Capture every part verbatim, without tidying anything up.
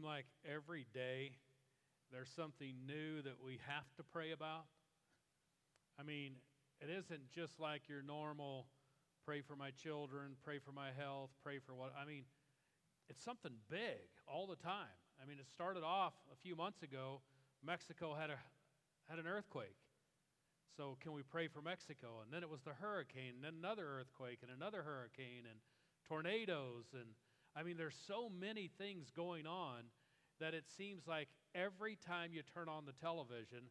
seem like every day there's something new that we have to pray about? I mean, it isn't just like your normal pray for my children, pray for my health, pray for what. I mean, it's something big all the time. I mean, it started off a few months ago. Mexico had a had an earthquake. So can we pray for Mexico? And then it was the hurricane, and then another earthquake, and another hurricane, and tornadoes. And I mean, there's so many things going on that it seems like every time you turn on the television,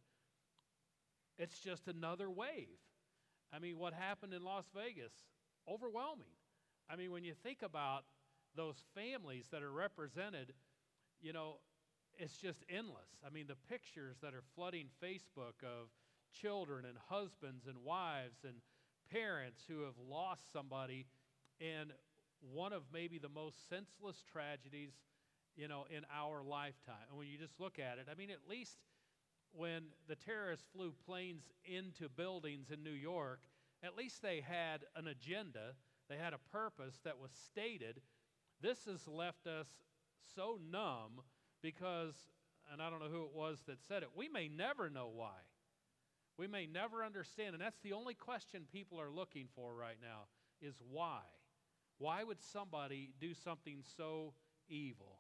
it's just another wave. I mean, what happened in Las Vegas, overwhelming. I mean, when you think about those families that are represented, you know, it's just endless. I mean, the pictures that are flooding Facebook of children and husbands and wives and parents who have lost somebody, and one of maybe the most senseless tragedies, you know, in our lifetime. And when you just look at it, I mean, at least when the terrorists flew planes into buildings in New York, at least they had an agenda, they had a purpose that was stated. This has left us so numb because, and I don't know who it was that said it, we may never know why. We may never understand, and that's the only question people are looking for right now, is why? Why would somebody do something so evil?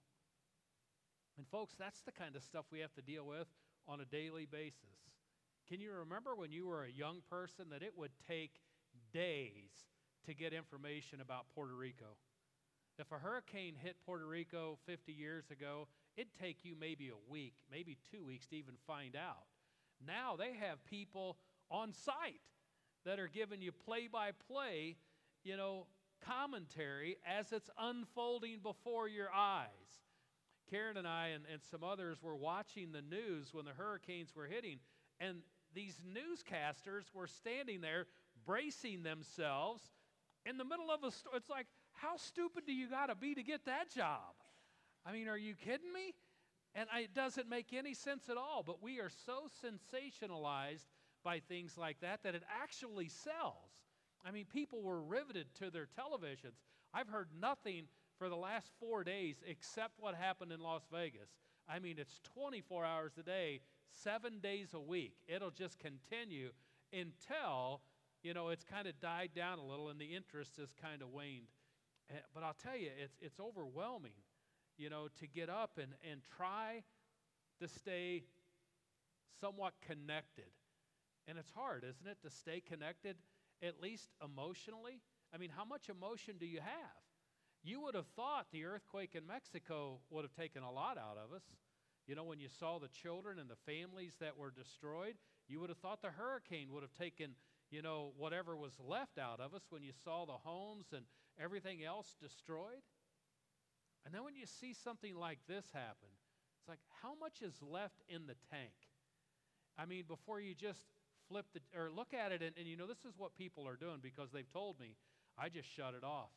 And folks, that's the kind of stuff we have to deal with on a daily basis. Can you remember when you were a young person that it would take days to get information about Puerto Rico? If a hurricane hit Puerto Rico fifty years ago, it'd take you maybe a week, maybe two weeks to even find out. Now they have people on site that are giving you play-by-play, you know, commentary as it's unfolding before your eyes. Karen and I and, and some others were watching the news when the hurricanes were hitting, and these newscasters were standing there bracing themselves in the middle of a storm. It's like, how stupid do you got to be to get that job? I mean, are you kidding me? And I, it doesn't make any sense at all, but we are so sensationalized by things like that that it actually sells. I mean, people were riveted to their televisions. I've heard nothing for the last four days except what happened in Las Vegas. I mean, it's twenty-four hours a day, seven days a week. It'll just continue until, you know, it's kind of died down a little and the interest has kind of waned. Uh, but I'll tell you, it's it's overwhelming, you know, to get up and, and try to stay somewhat connected. And it's hard, isn't it, to stay connected, at least emotionally? I mean, how much emotion do you have? You would have thought the earthquake in Mexico would have taken a lot out of us. You know, when you saw the children and the families that were destroyed, you would have thought the hurricane would have taken, you know, whatever was left out of us when you saw the homes and everything else destroyed. And then when you see something like this happen, it's like, how much is left in the tank? I mean, before you just flip the, or look at it, and, and you know, this is what people are doing because they've told me, I just shut it off.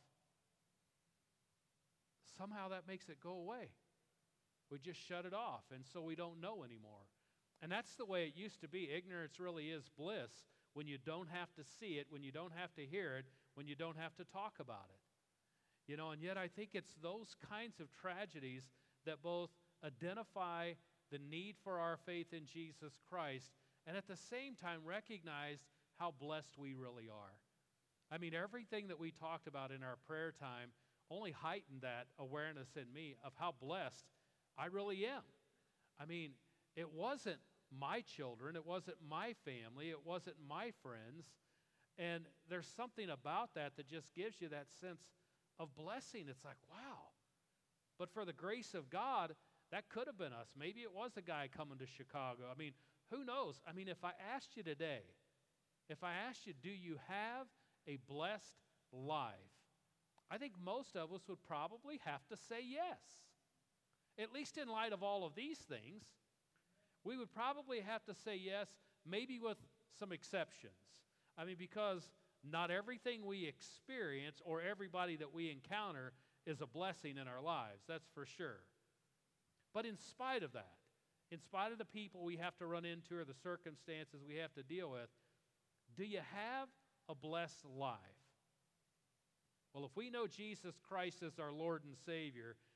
Somehow that makes it go away. We just shut it off, and so we don't know anymore. And that's the way it used to be. Ignorance really is bliss when you don't have to see it, when you don't have to hear it, when you don't have to talk about it. You know, and yet I think it's those kinds of tragedies that both identify the need for our faith in Jesus Christ and at the same time recognize how blessed we really are. I mean, everything that we talked about in our prayer time only heightened that awareness in me of how blessed I really am. I mean, it wasn't my children, it wasn't my family, it wasn't my friends, and there's something about that that just gives you that sense of blessing. It's like, wow. But for the grace of God, that could have been us. Maybe it was a guy coming to Chicago. I mean, who knows? I mean, if I asked you today, if I asked you, do you have a blessed life? I think most of us would probably have to say yes. At least in light of all of these things, we would probably have to say yes, maybe with some exceptions. I mean, because not everything we experience or everybody that we encounter is a blessing in our lives, that's for sure. But in spite of that, in spite of the people we have to run into or the circumstances we have to deal with, do you have a blessed life? Well, if we know Jesus Christ as our Lord and Savior,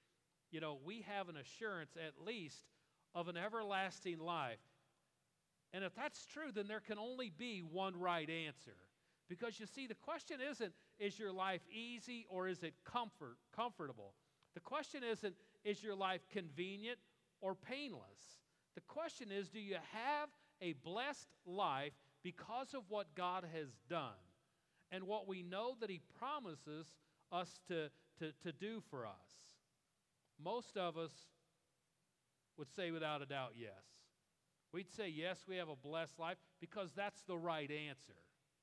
you know, we have an assurance at least of an everlasting life. And if that's true, then there can only be one right answer. Because you see, the question isn't, is your life easy or is it comfort, comfortable? The question isn't, is your life convenient or painless? The question is, do you have a blessed life because of what God has done and what we know that He promises us to, to, to do for us? Most of us would say without a doubt, yes. We'd say, yes, we have a blessed life because that's the right answer.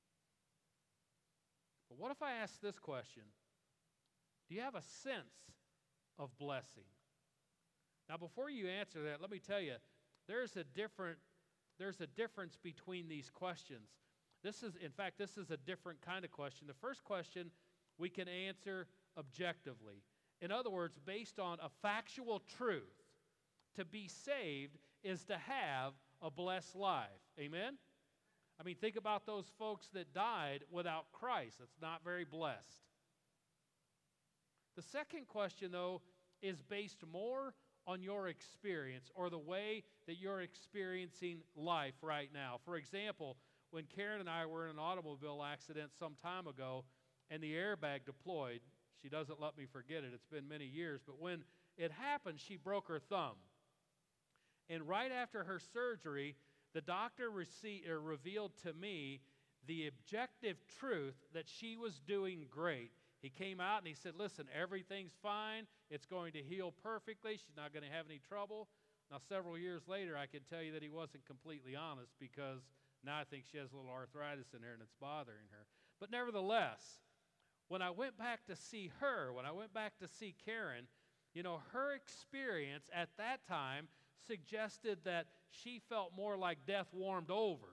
But what if I ask this question? Do you have a sense of blessing? Now, before you answer that, let me tell you, there's a different, there's a difference between these questions. This is, in fact, this is a different kind of question. The first question we can answer objectively. In other words, based on a factual truth. To be saved is to have a blessed life. Amen? I mean, think about those folks that died without Christ. That's not very blessed. The second question, though, is based more on your experience or the way that you're experiencing life right now. For example, when Karen and I were in an automobile accident some time ago and the airbag deployed, she doesn't let me forget it. It's been many years, but when it happened, she broke her thumb. And right after her surgery, the doctor rece- er, revealed to me the objective truth that she was doing great. He came out and he said, listen, everything's fine. It's going to heal perfectly. She's not going to have any trouble. Now, several years later, I can tell you that he wasn't completely honest because now I think she has a little arthritis in there and it's bothering her. But nevertheless, when I went back to see her, when I went back to see Karen, you know, her experience at that time suggested that she felt more like death warmed over.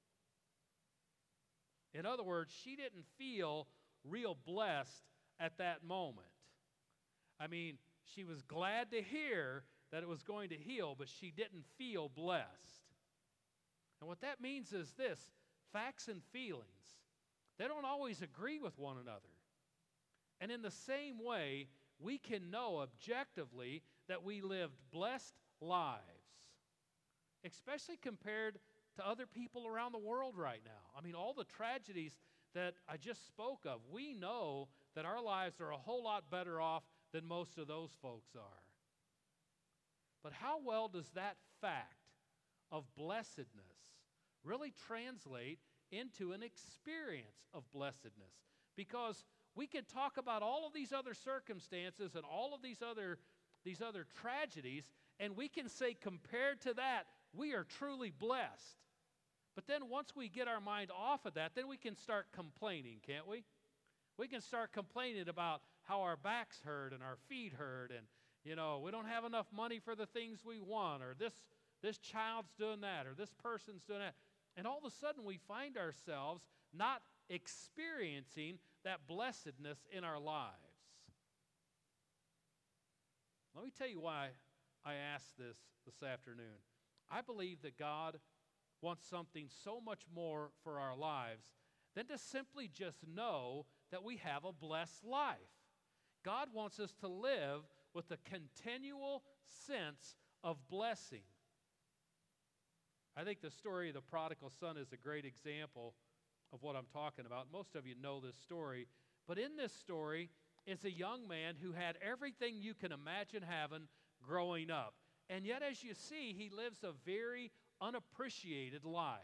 In other words, she didn't feel real blessed at that moment. I mean, she was glad to hear that it was going to heal, but she didn't feel blessed. And what that means is this: facts and feelings, they don't always agree with one another. And in the same way, we can know objectively that we lived blessed lives, especially compared to other people around the world right now. I mean, all the tragedies that I just spoke of, we know that our lives are a whole lot better off than most of those folks are. But how well does that fact of blessedness really translate into an experience of blessedness? Because we can talk about all of these other circumstances and all of these other, these other tragedies, and we can say compared to that, we are truly blessed. But then once we get our mind off of that, then we can start complaining, can't we? We can start complaining about how our backs hurt and our feet hurt, and, you know, we don't have enough money for the things we want, or this, this child's doing that, or this person's doing that. And all of a sudden we find ourselves not experiencing that blessedness in our lives. Let me tell you why I asked this this afternoon. I believe that God wants something so much more for our lives than to simply just know that we have a blessed life. God wants us to live with a continual sense of blessing. I think the story of the prodigal son is a great example of what I'm talking about. Most of you know this story. But in this story is a young man who had everything you can imagine having growing up. And yet, as you see, he lives a very unappreciated life.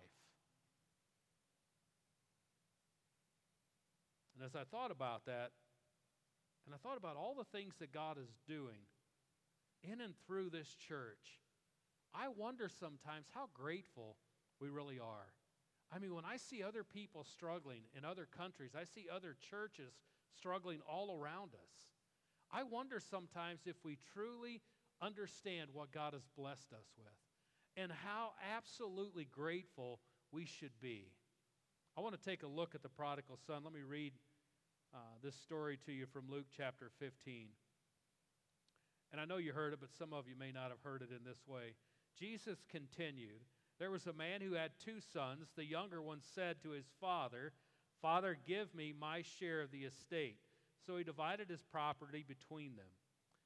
And as I thought about that, and I thought about all the things that God is doing in and through this church, I wonder sometimes how grateful we really are. I mean, when I see other people struggling in other countries, I see other churches struggling all around us, I wonder sometimes if we truly understand what God has blessed us with and how absolutely grateful we should be. I want to take a look at the prodigal son. Let me read uh, this story to you from Luke chapter fifteen. And I know you heard it, but some of you may not have heard it in this way. Jesus continued, "There was a man who had two sons. The younger one said to his father, 'Father, give me my share of the estate.' So he divided his property between them.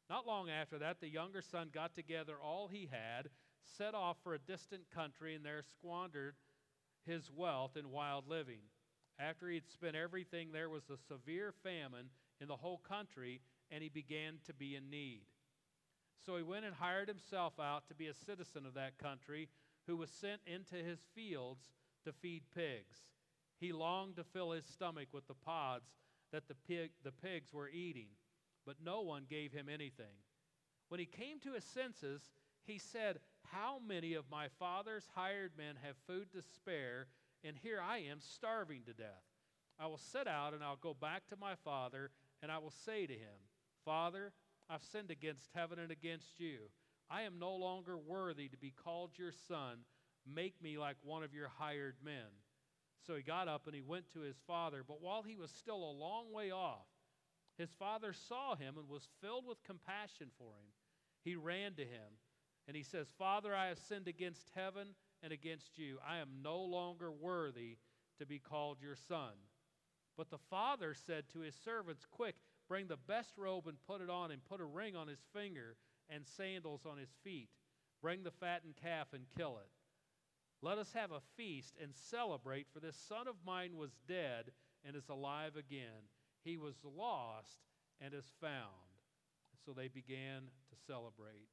Not long after that, the younger son got together all he had, set off for a distant country, and there squandered his wealth in wild living. After he had spent everything, there was a severe famine in the whole country, and he began to be in need. So he went and hired himself out to be a citizen of that country, who was sent into his fields to feed pigs. He longed to fill his stomach with the pods that the pig, the pigs were eating, but no one gave him anything. When he came to his senses, he said, "How many of my father's hired men have food to spare, and here I am starving to death? I will set out, and I'll go back to my father, and I will say to him, 'Father, I've sinned against heaven and against you. I am no longer worthy to be called your son. Make me like one of your hired men.' So he got up and he went to his father. But while he was still a long way off, his father saw him and was filled with compassion for him. He ran to him, and he says, 'Father, I have sinned against heaven and against you. I am no longer worthy to be called your son.' But the father said to his servants, 'Quick, bring the best robe and put it on him. Put a ring on his finger and sandals on his feet. Bring the fattened calf and kill it. Let us have a feast and celebrate, for this son of mine was dead and is alive again. He was lost and is found.' So they began to celebrate."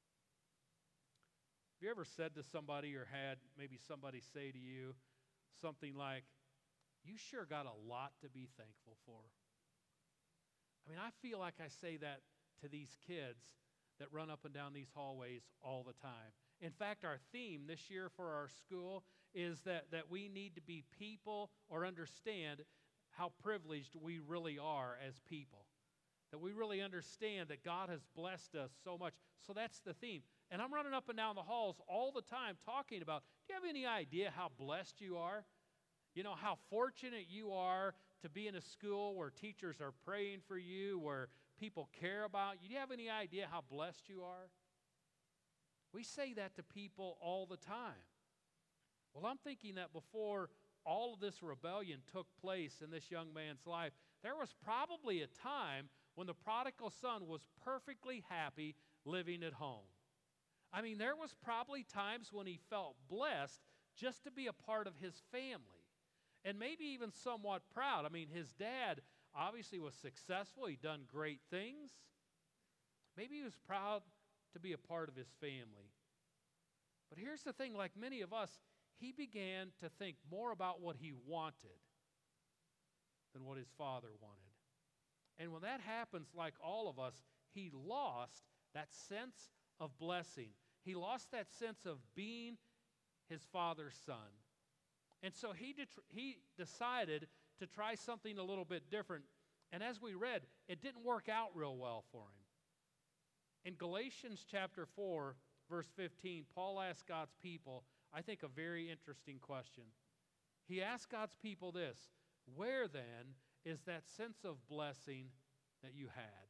Have you ever said to somebody, or had maybe somebody say to you something like, "You sure got a lot to be thankful for"? I mean, I feel like I say that to these kids that run up and down these hallways all the time. In fact, our theme this year for our school is that, that we need to be people, or understand how privileged we really are as people. That we really understand that God has blessed us so much. So that's the theme. And I'm running up and down the halls all the time talking about, do you have any idea how blessed you are? You know, how fortunate you are to be in a school where teachers are praying for you, where people care about you. Do you have any idea how blessed you are? We say that to people all the time. Well, I'm thinking that before all of this rebellion took place in this young man's life, there was probably a time when the prodigal son was perfectly happy living at home. I mean, there was probably times when he felt blessed just to be a part of his family, and maybe even somewhat proud. I mean, his dad obviously was successful. He'd done great things. Maybe he was proud to be a part of his family. But here's the thing, like many of us, he began to think more about what he wanted than what his father wanted. And when that happens, like all of us, he lost that sense of blessing. He lost that sense of being his father's son. And so he, det- he decided to try something a little bit different. And as we read, it didn't work out real well for him. In Galatians chapter four, verse fifteen, Paul asked God's people, I think, a very interesting question. He asked God's people this: where then is that sense of blessing that you had?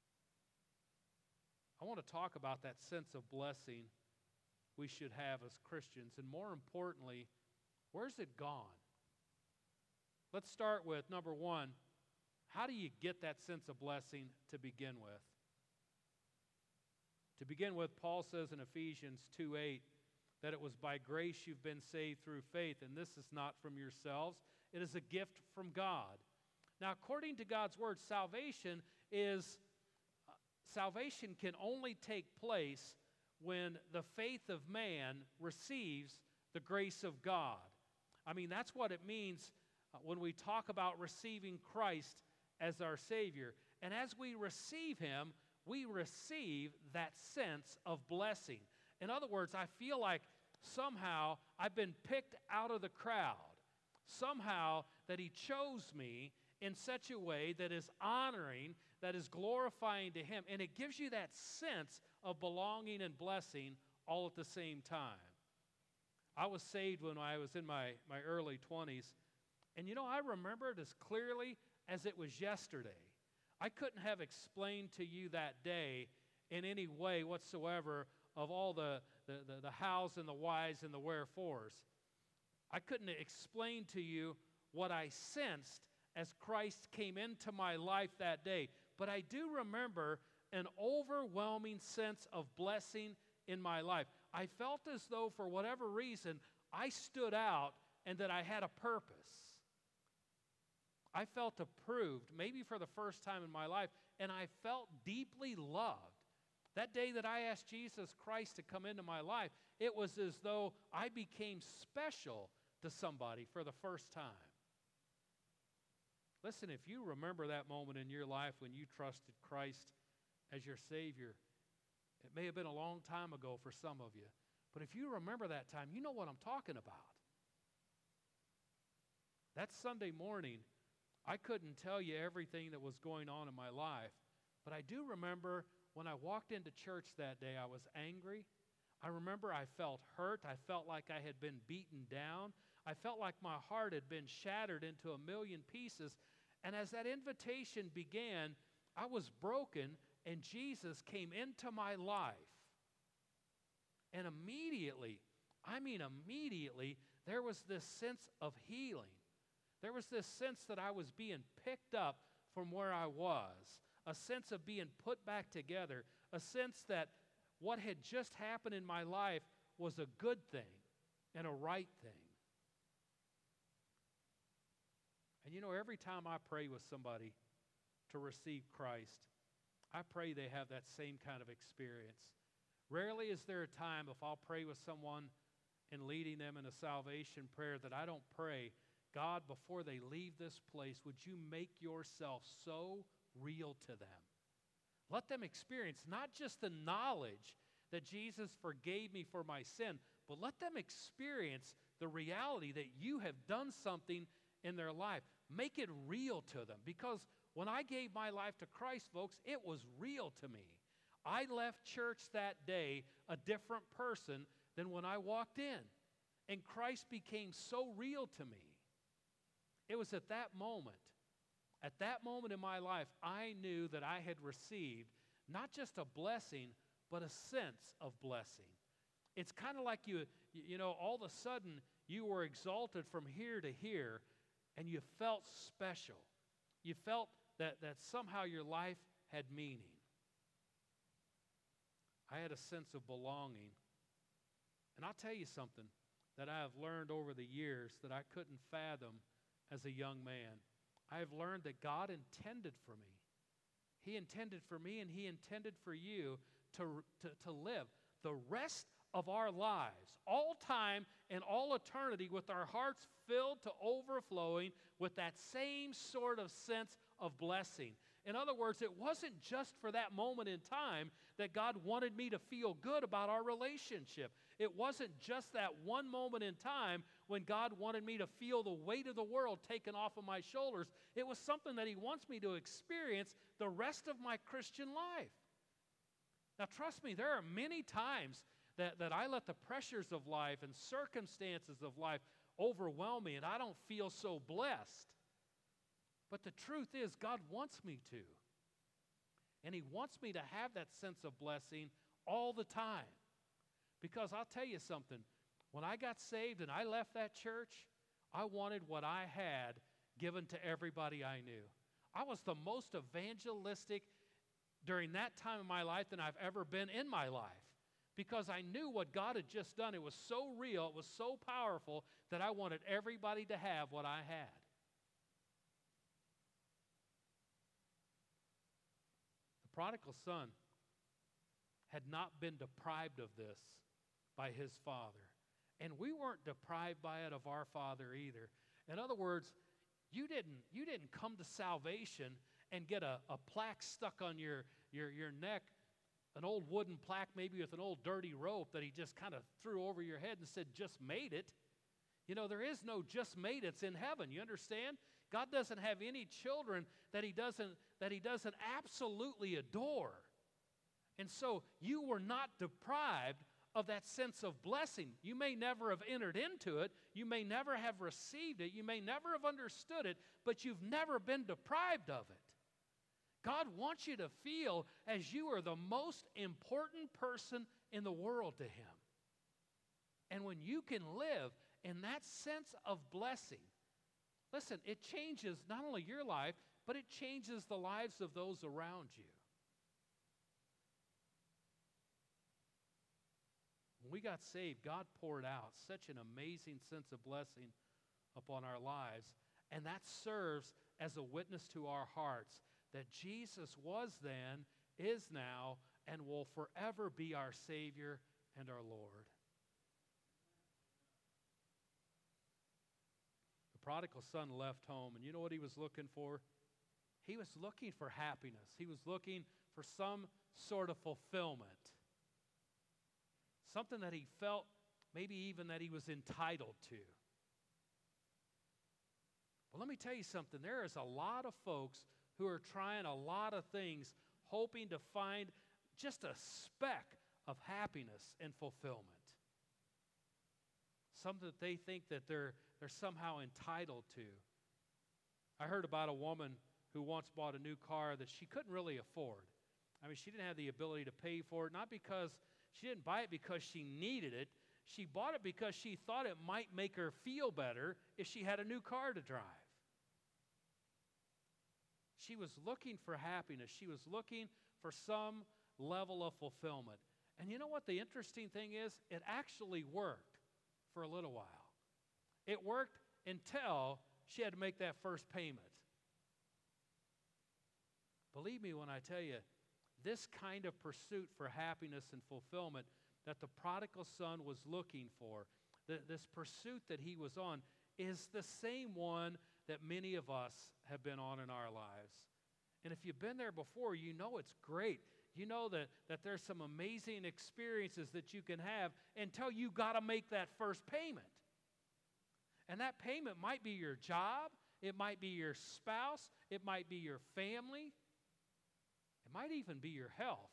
I want to talk about that sense of blessing we should have as Christians, and more importantly, where's it gone? Let's start with number one. How do you get that sense of blessing to begin with? To begin with, Paul says in Ephesians two eight that it was by grace you've been saved through faith, and this is not from yourselves. It is a gift from God. Now, according to God's word, salvation is uh, salvation can only take place when the faith of man receives the grace of God. I mean, that's what it means uh, when we talk about receiving Christ as our Savior. And as we receive Him, we receive that sense of blessing. In other words, I feel like somehow I've been picked out of the crowd. Somehow that He chose me in such a way that is honoring, that is glorifying to Him. And it gives you that sense of belonging and blessing all at the same time. I was saved when I was in my, my early twenties. And you know, I remember it as clearly as it was yesterday. I couldn't have explained to you that day in any way whatsoever of all the, the, the, the hows and the whys and the wherefores. I couldn't explain to you what I sensed as Christ came into my life that day. But I do remember an overwhelming sense of blessing in my life. I felt as though, for whatever reason, I stood out and that I had a purpose. I felt approved, maybe for the first time in my life, and I felt deeply loved. That day that I asked Jesus Christ to come into my life, it was as though I became special to somebody for the first time. Listen, if you remember that moment in your life when you trusted Christ as your Savior, it may have been a long time ago for some of you, but if you remember that time, you know what I'm talking about. That Sunday morning, I couldn't tell you everything that was going on in my life, but I do remember when I walked into church that day, I was angry. I remember I felt hurt. I felt like I had been beaten down. I felt like my heart had been shattered into a million pieces. And as that invitation began, I was broken, and Jesus came into my life. And immediately, I mean immediately, there was this sense of healing. There was this sense that I was being picked up from where I was, a sense of being put back together, a sense that what had just happened in my life was a good thing and a right thing. And you know, every time I pray with somebody to receive Christ, I pray they have that same kind of experience. Rarely is there a time if I'll pray with someone and leading them in a salvation prayer that I don't pray, God, before they leave this place, would you make yourself so real to them? Let them experience not just the knowledge that Jesus forgave me for my sin, but let them experience the reality that you have done something in their life. Make it real to them, because when I gave my life to Christ, folks, it was real to me. I left church that day a different person than when I walked in, and Christ became so real to me. It was at that moment, at that moment in my life, I knew that I had received not just a blessing, but a sense of blessing. It's kind of like you, you know, all of a sudden you were exalted from here to here, and you felt special. You felt that, that somehow your life had meaning. I had a sense of belonging. And I'll tell you something that I have learned over the years that I couldn't fathom as a young man. I have learned that God intended for me. He intended for me, and He intended for you to, to, to live the rest of our lives, all time and all eternity, with our hearts filled to overflowing with that same sort of sense of blessing. In other words, it wasn't just for that moment in time that God wanted me to feel good about our relationship. It wasn't just that one moment in time when God wanted me to feel the weight of the world taken off of my shoulders. It was something that He wants me to experience the rest of my Christian life. Now, trust me, there are many times that, that I let the pressures of life and circumstances of life overwhelm me, and I don't feel so blessed. But the truth is, God wants me to. And He wants me to have that sense of blessing all the time. Because I'll tell you something, when I got saved and I left that church, I wanted what I had given to everybody I knew. I was the most evangelistic during that time of my life than I've ever been in my life, because I knew what God had just done. It was so real, it was so powerful, that I wanted everybody to have what I had. The prodigal son had not been deprived of this by his father. And we weren't deprived by it of our Father either. In other words, you didn't, you didn't come to salvation and get a, a plaque stuck on your, your, your neck, an old wooden plaque maybe with an old dirty rope that He just kind of threw over your head and said, just made it. You know, there is no just made it's in heaven. You understand? God doesn't have any children that He doesn't, that He doesn't absolutely adore. And so you were not deprived of that sense of blessing. You may never have entered into it. You may never have received it. You may never have understood it, but you've never been deprived of it. God wants you to feel as you are the most important person in the world to Him. And when you can live in that sense of blessing, listen, it changes not only your life, but it changes the lives of those around you. When we got saved, God poured out such an amazing sense of blessing upon our lives, and that serves as a witness to our hearts that Jesus was then, is now, and will forever be our Savior and our Lord. The prodigal son left home, and you know what he was looking for? He was looking for happiness. He was looking for some sort of fulfillment. Something that he felt, maybe even that he was entitled to. Well, let me tell you something. There is a lot of folks who are trying a lot of things, hoping to find just a speck of happiness and fulfillment. Something that they think that they're, they're somehow entitled to. I heard about a woman who once bought a new car that she couldn't really afford. I mean, she didn't have the ability to pay for it, not because she didn't buy it because she needed it. She bought it because she thought it might make her feel better if she had a new car to drive. She was looking for happiness. She was looking for some level of fulfillment. And you know what the interesting thing is? It actually worked for a little while. It worked until she had to make that first payment. Believe me when I tell you, this kind of pursuit for happiness and fulfillment that the prodigal son was looking for, th- this pursuit that he was on, is the same one that many of us have been on in our lives. And if you've been there before, you know it's great. You know that, that there's some amazing experiences that you can have until you got to make that first payment. And that payment might be your job, it might be your spouse, it might be your family, it might even be your health.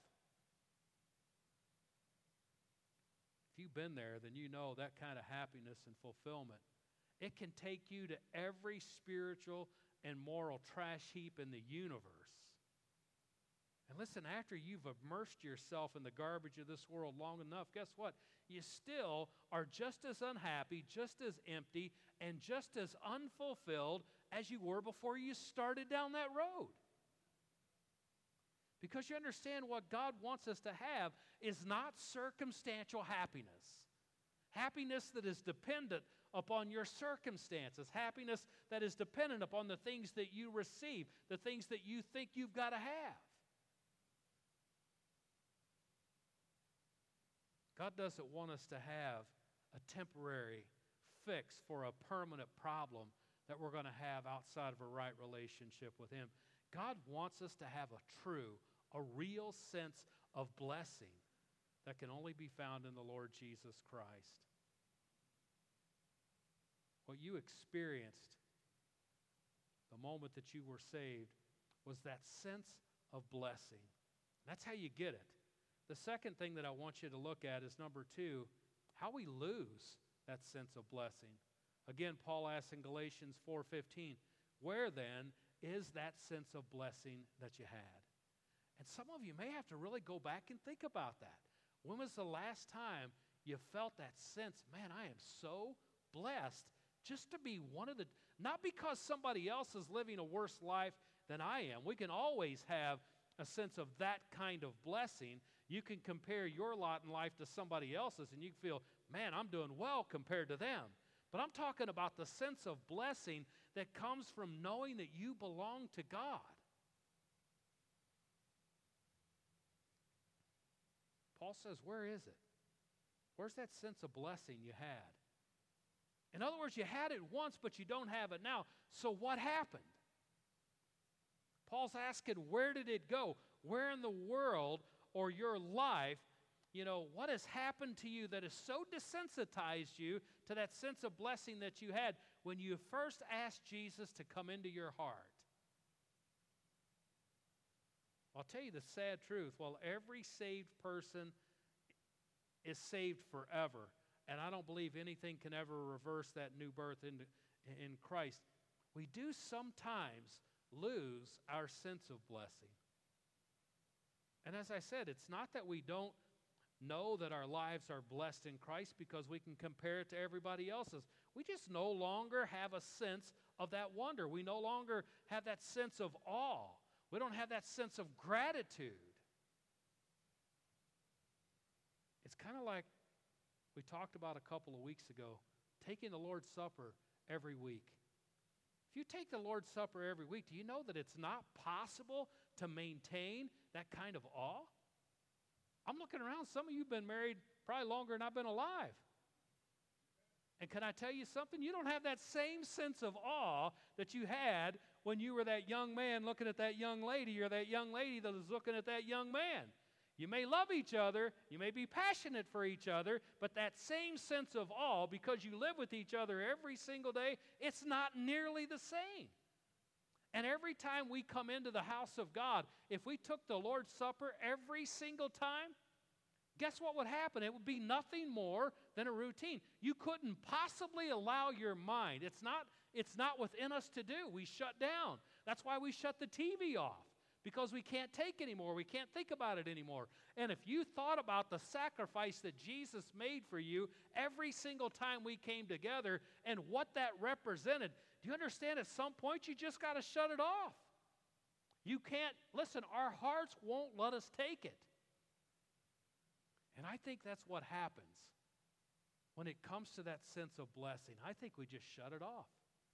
If you've been there, then you know that kind of happiness and fulfillment. It can take you to every spiritual and moral trash heap in the universe. And listen, after you've immersed yourself in the garbage of this world long enough, guess what? You still are just as unhappy, just as empty, and just as unfulfilled as you were before you started down that road. Because you understand what God wants us to have is not circumstantial happiness. Happiness that is dependent upon your circumstances. Happiness that is dependent upon the things that you receive, the things that you think you've got to have. God doesn't want us to have a temporary fix for a permanent problem that we're going to have outside of a right relationship with Him. God wants us to have a true, a real sense of blessing that can only be found in the Lord Jesus Christ. What you experienced the moment that you were saved was that sense of blessing. That's how you get it. The second thing that I want you to look at is number two, how we lose that sense of blessing. Again, Paul asks in Galatians four fifteen, where then is that sense of blessing that you had? And some of you may have to really go back and think about that. When was the last time you felt that sense, man, I am so blessed just to be one of the, not because somebody else is living a worse life than I am. We can always have a sense of that kind of blessing. You can compare your lot in life to somebody else's and you feel, man, I'm doing well compared to them. But I'm talking about the sense of blessing that comes from knowing that you belong to God. Paul says, where is it? Where's that sense of blessing you had? In other words, you had it once, but you don't have it now. So what happened? Paul's asking, where did it go? Where in the world or your life, you know, what has happened to you that has so desensitized you to that sense of blessing that you had when you first asked Jesus to come into your heart? I'll tell you the sad truth. While every saved person is saved forever, and I don't believe anything can ever reverse that new birth in, in Christ, we do sometimes lose our sense of blessing. And as I said, it's not that we don't know that our lives are blessed in Christ because we can compare it to everybody else's. We just no longer have a sense of that wonder. We no longer have that sense of awe. We don't have that sense of gratitude. It's kind of like we talked about a couple of weeks ago, taking the Lord's Supper every week. If you take the Lord's Supper every week, do you know that it's not possible to maintain that kind of awe? I'm looking around. Some of you have been married probably longer than I've been alive. And can I tell you something? You don't have that same sense of awe that you had when you were that young man looking at that young lady, or that young lady that was looking at that young man. You may love each other, you may be passionate for each other, but that same sense of awe, because you live with each other every single day, it's not nearly the same. And every time we come into the house of God, if we took the Lord's Supper every single time, guess what would happen? It would be nothing more than a routine. You couldn't possibly allow your mind. It's not, it's not within us to do. We shut down. That's why we shut the T V off, because we can't take anymore. We can't think about it anymore. And if you thought about the sacrifice that Jesus made for you every single time we came together and what that represented, do you understand at some point you just got to shut it off? You can't, listen, our hearts won't let us take it. And I think that's what happens when it comes to that sense of blessing. I think we just shut it off.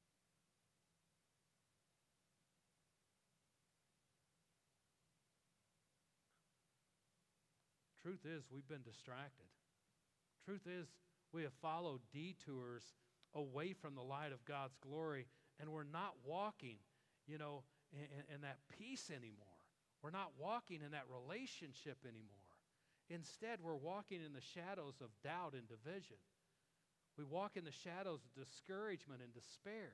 Truth is, we've been distracted. Truth is, we have followed detours away from the light of God's glory, and we're not walking, you know, in, in that peace anymore. We're not walking in that relationship anymore. Instead, we're walking in the shadows of doubt and division. We walk in the shadows of discouragement and despair.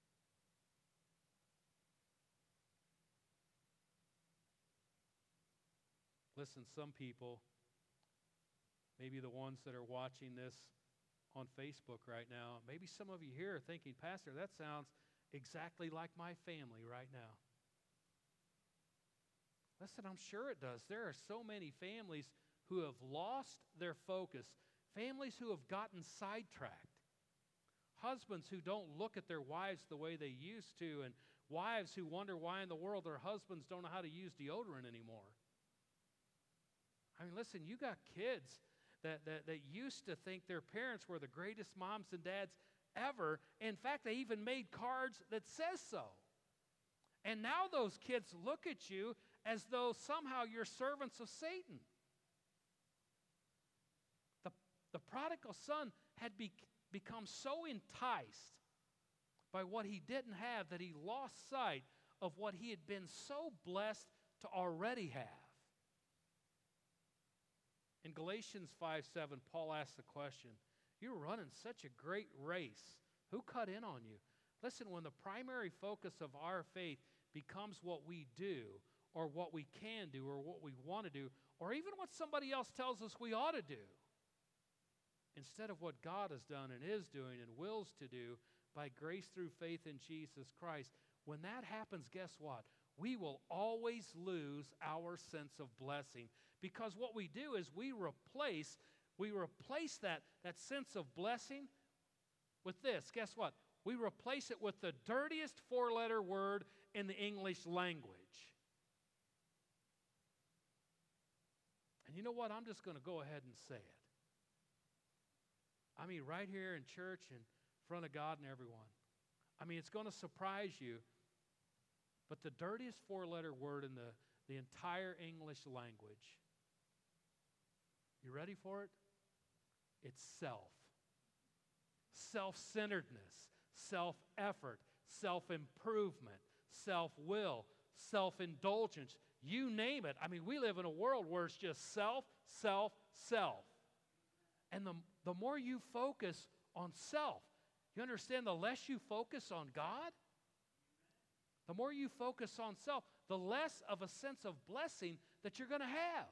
Listen, some people, maybe the ones that are watching this on Facebook right now, maybe some of you here are thinking, Pastor, that sounds exactly like my family right now. Listen, I'm sure it does. There are so many families who have lost their focus, families who have gotten sidetracked, husbands who don't look at their wives the way they used to, and wives who wonder why in the world their husbands don't know how to use deodorant anymore. I mean, listen, you got kids that, that, that used to think their parents were the greatest moms and dads ever. In fact, they even made cards that says so. And now those kids look at you as though somehow you're servants of Satan. The, the prodigal son had be, become so enticed by what he didn't have that he lost sight of what he had been so blessed to already have. In Galatians five seven, Paul asks the question, you're running such a great race. Who cut in on you? Listen, when the primary focus of our faith becomes what we do, or what we can do, or what we want to do, or even what somebody else tells us we ought to do, instead of what God has done and is doing and wills to do by grace through faith in Jesus Christ, when that happens, guess what? We will always lose our sense of blessing, because what we do is we replace we replace that, that sense of blessing with this. Guess what? We replace it with the dirtiest four-letter word in the English language. And you know what? I'm just going to go ahead and say it. I mean, right here in church, in front of God and everyone. I mean, it's going to surprise you, but the dirtiest four-letter word in the, the entire English language, you ready for it? It's self. Self-centeredness, self-effort, self-improvement, self-will, self-indulgence. You name it. I mean, we live in a world where it's just self, self, self. And the, the more you focus on self, you understand, the less you focus on God, the more you focus on self, the less of a sense of blessing that you're going to have.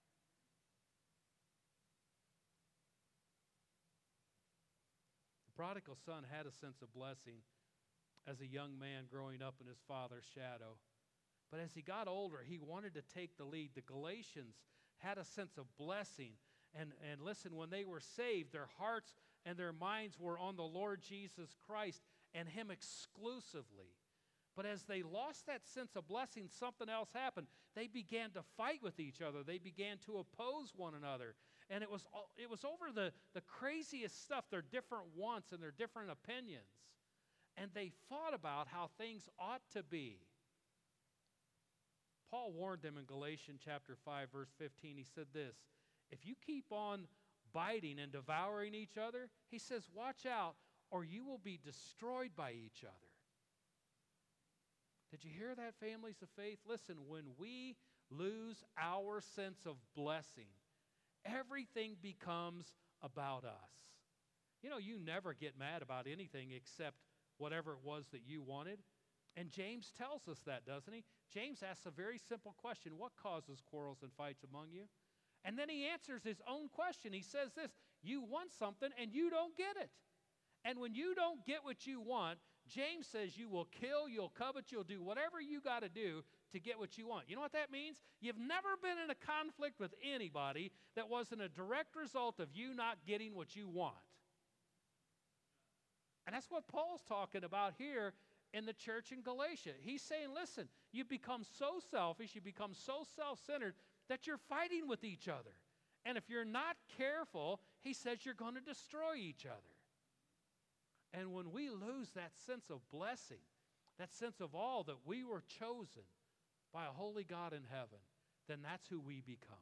The prodigal son had a sense of blessing as a young man growing up in his father's shadow. But as he got older, he wanted to take the lead. The Galatians had a sense of blessing. And, and listen, when they were saved, their hearts and their minds were on the Lord Jesus Christ and Him exclusively. But as they lost that sense of blessing, something else happened. They began to fight with each other. They began to oppose one another. And it was, all, it was over the, the craziest stuff, their different wants and their different opinions. And they fought about how things ought to be. Paul warned them in Galatians chapter five, verse fifteen. He said this, if you keep on biting and devouring each other, he says, watch out, or you will be destroyed by each other. Did you hear that, families of faith? Listen, when we lose our sense of blessing, everything becomes about us. You know, you never get mad about anything except whatever it was that you wanted. And James tells us that, doesn't he? James asks a very simple question. What causes quarrels and fights among you? And then he answers his own question. He says this, you want something and you don't get it. And when you don't get what you want, James says you will kill, you'll covet, you'll do whatever you got to do to get what you want. You know what that means? You've never been in a conflict with anybody that wasn't a direct result of you not getting what you want. And that's what Paul's talking about here in the church in Galatia. He's saying, listen, you become so selfish, you become so self-centered that you're fighting with each other. And if you're not careful, he says you're going to destroy each other. And when we lose that sense of blessing, that sense of all that we were chosen by a holy God in heaven, then that's who we become.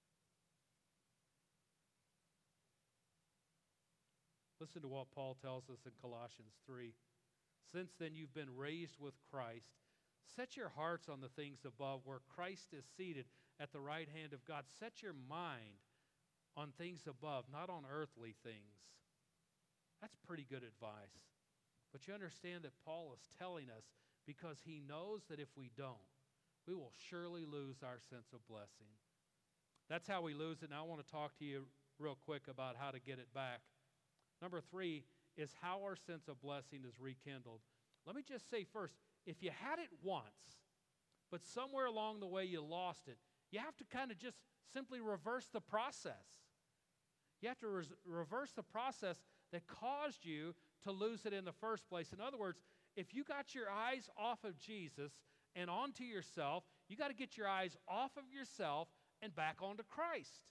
Listen to what Paul tells us in Colossians three. Since then you've been raised with Christ. Set your hearts on the things above where Christ is seated at the right hand of God. Set your mind on things above, not on earthly things. That's pretty good advice. But you understand that Paul is telling us because he knows that if we don't, we will surely lose our sense of blessing. That's how we lose it. Now I want to talk to you real quick about how to get it back. Number three is how our sense of blessing is rekindled. Let me just say first, if you had it once, but somewhere along the way you lost it, you have to kind of just simply reverse the process. You have to res- reverse the process that caused you to lose it in the first place. In other words, if you got your eyes off of Jesus and onto yourself, you got to get your eyes off of yourself and back onto Christ.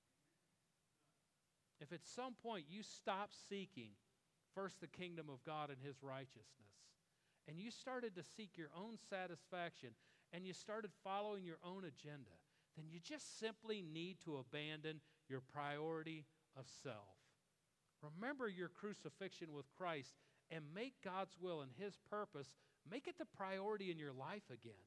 If at some point you stop seeking first the kingdom of God and his righteousness, and you started to seek your own satisfaction, and you started following your own agenda, then you just simply need to abandon your priority of self. Remember your crucifixion with Christ and make God's will and his purpose, make it the priority in your life again.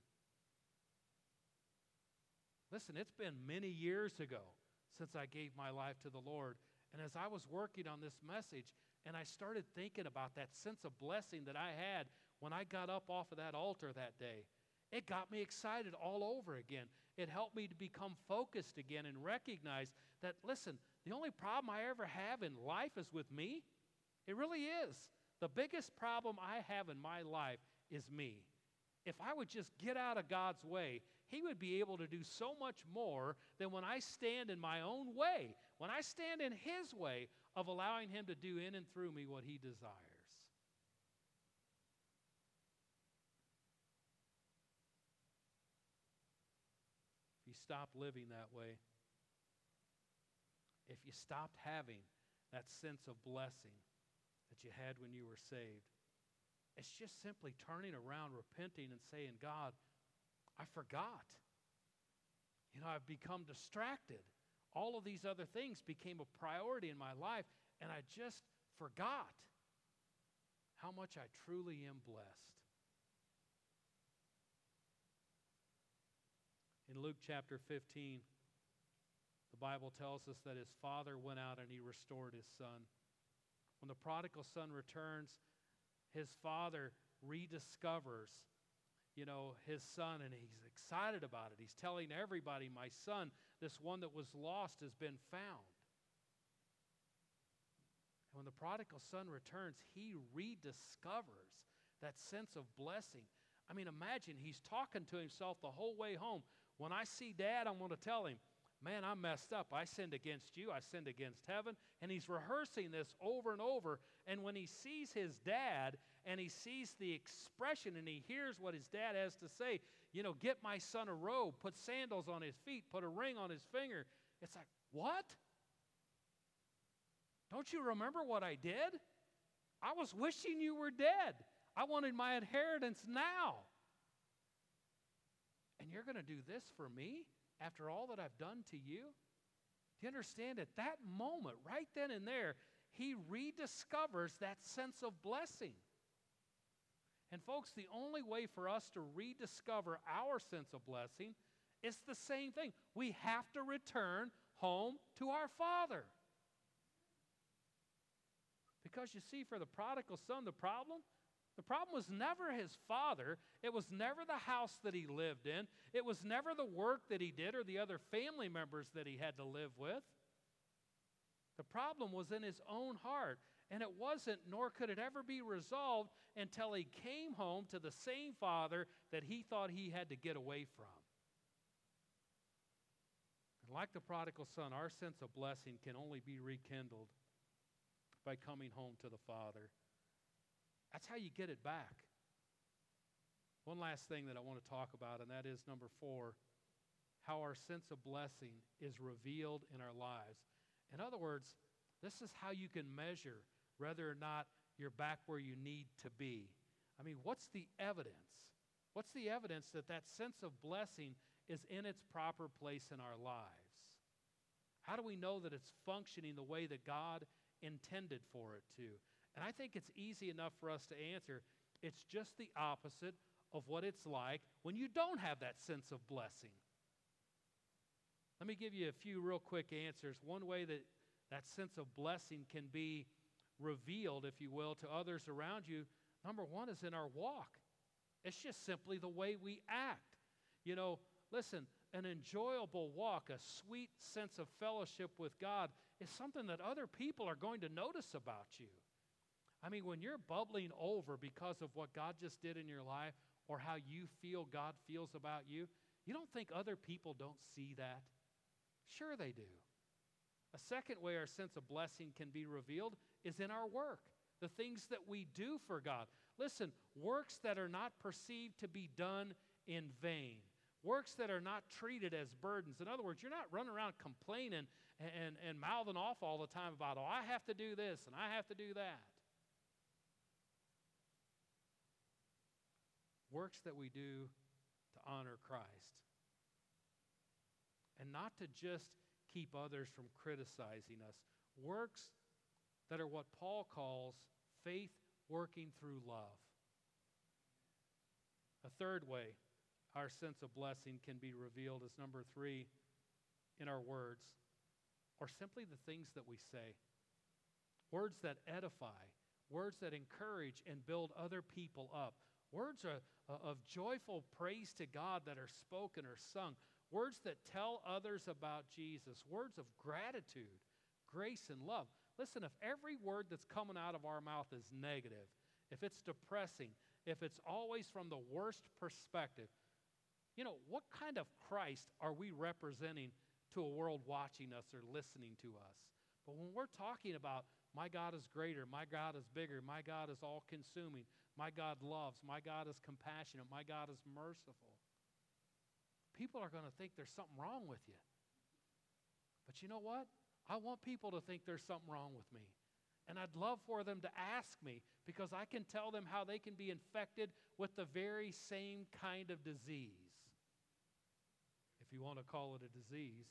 Listen, it's been many years ago since I gave my life to the Lord. And as I was working on this message and I started thinking about that sense of blessing that I had when I got up off of that altar that day, it got me excited all over again. It helped me to become focused again and recognize that, listen, the only problem I ever have in life is with me. It really is. The biggest problem I have in my life is me. If I would just get out of God's way, he would be able to do so much more than when I stand in my own way, when I stand in his way of allowing him to do in and through me what he desires. If you stop living that way, if you stopped having that sense of blessing that you had when you were saved, it's just simply turning around, repenting, and saying, God, I forgot. You know, I've become distracted. All of these other things became a priority in my life, and I just forgot how much I truly am blessed. In Luke chapter fifteen, the Bible tells us that his father went out and he restored his son. When the prodigal son returns, his father rediscovers, you know, his son, and he's excited about it. He's telling everybody, my son, this one that was lost has been found. And when the prodigal son returns, he rediscovers that sense of blessing. I mean, imagine he's talking to himself the whole way home. When I see Dad, I'm going to tell him, man, I messed up. I sinned against you. I sinned against heaven. And he's rehearsing this over and over. And when he sees his dad and he sees the expression and he hears what his dad has to say, you know, get my son a robe, put sandals on his feet, put a ring on his finger. It's like, what? Don't you remember what I did? I was wishing you were dead. I wanted my inheritance now. And you're going to do this for me after all that I've done to you? Do you understand? At that moment, right then and there, he rediscovers that sense of blessing. And folks, the only way for us to rediscover our sense of blessing is the same thing. We have to return home to our Father. Because you see, for the prodigal son, the problem, the problem was never his father. It was never the house that he lived in. It was never the work that he did or the other family members that he had to live with. The problem was in his own heart. And it wasn't, nor could it ever be resolved until he came home to the same father that he thought he had to get away from. And like the prodigal son, our sense of blessing can only be rekindled by coming home to the Father. That's how you get it back. One last thing that I want to talk about, and that is number four, how our sense of blessing is revealed in our lives. In other words, this is how you can measure whether or not you're back where you need to be. I mean, what's the evidence? What's the evidence that that sense of blessing is in its proper place in our lives? How do we know that it's functioning the way that God intended for it to? And I think it's easy enough for us to answer. It's just the opposite of what it's like when you don't have that sense of blessing. Let me give you a few real quick answers. One way that that sense of blessing can be revealed, if you will, to others around you, number one is in our walk. It's just simply the way we act. You know, listen, an enjoyable walk, a sweet sense of fellowship with God is something that other people are going to notice about you. I mean, when you're bubbling over because of what God just did in your life or how you feel God feels about you, you don't think other people don't see that? Sure they do. A second way our sense of blessing can be revealed is in our work, the things that we do for God. Listen, works that are not perceived to be done in vain, works that are not treated as burdens. In other words, you're not running around complaining and, and, and mouthing off all the time about, oh, I have to do this and I have to do that. Works that we do to honor Christ. And not to just keep others from criticizing us. Works that are what Paul calls faith working through love. A third way our sense of blessing can be revealed is number three, in our words, or simply the things that we say. Words that edify, words that encourage and build other people up. Words of, of joyful praise to God that are spoken or sung. Words that tell others about Jesus. Words of gratitude, grace, and love. Listen, if every word that's coming out of our mouth is negative, if it's depressing, if it's always from the worst perspective, you know, what kind of Christ are we representing to a world watching us or listening to us? But when we're talking about my God is greater, my God is bigger, my God is all-consuming, my God loves, my God is compassionate, my God is merciful, people are going to think there's something wrong with you. But you know what? I want people to think there's something wrong with me. And I'd love for them to ask me because I can tell them how they can be infected with the very same kind of disease, if you want to call it a disease.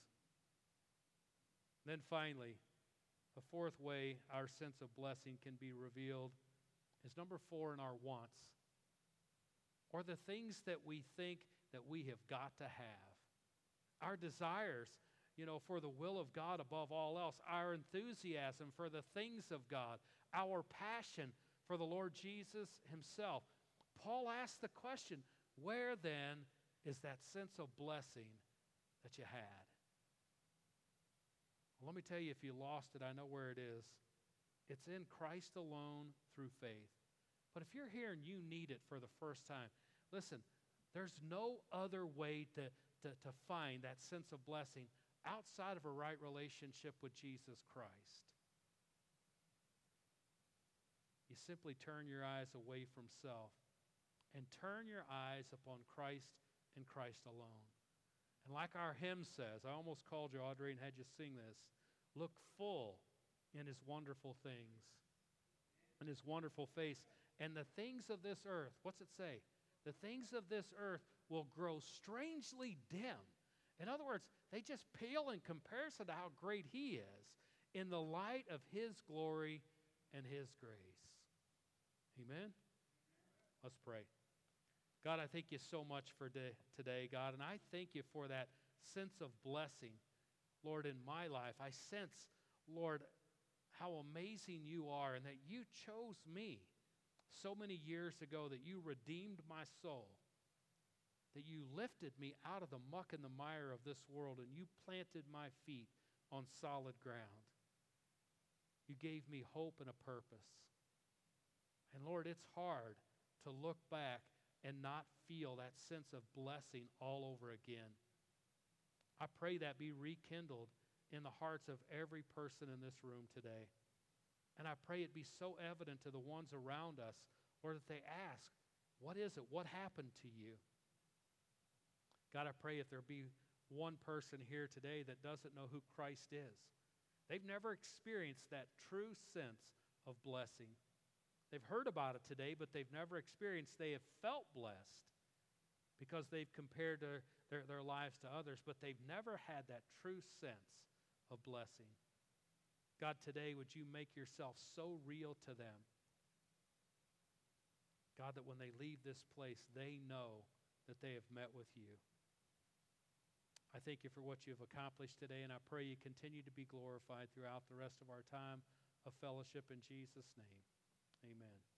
Then finally, a fourth way our sense of blessing can be revealed is number four in our wants, or the things that we think that we have got to have. Our desires, you know, for the will of God above all else, our enthusiasm for the things of God, our passion for the Lord Jesus himself. Paul asked the question, where then is that sense of blessing that you had? Well, let me tell you, if you lost it, I know where it is. It's in Christ alone through faith. But if you're here and you need it for the first time, listen, there's no other way to, to, to find that sense of blessing outside of a right relationship with Jesus Christ. You simply turn your eyes away from self and turn your eyes upon Christ and Christ alone. And like our hymn says, I almost called you, Audrey, and had you sing this, look full in his wonderful things, in his wonderful face. And the things of this earth, what's it say? The things of this earth will grow strangely dim. In other words, they just pale in comparison to how great he is in the light of his glory and his grace. Amen? Let's pray. God, I thank you so much for day, today, God, and I thank you for that sense of blessing, Lord, in my life. I sense, Lord, how amazing you are and that you chose me so many years ago, that you redeemed my soul, that you lifted me out of the muck and the mire of this world, and you planted my feet on solid ground. You gave me hope and a purpose. And Lord, it's hard to look back and not feel that sense of blessing all over again. I pray that be rekindled in the hearts of every person in this room today. And I pray it be so evident to the ones around us, or that they ask, what is it? What happened to you? God, I pray if there be one person here today that doesn't know who Christ is. They've never experienced that true sense of blessing. They've heard about it today, but they've never experienced. They have felt blessed because they've compared their, their, their lives to others, but they've never had that true sense of blessing. God, today, would you make yourself so real to them, God, that when they leave this place, they know that they have met with you. I thank you for what you have accomplished today, and I pray you continue to be glorified throughout the rest of our time of fellowship in Jesus' name. Amen.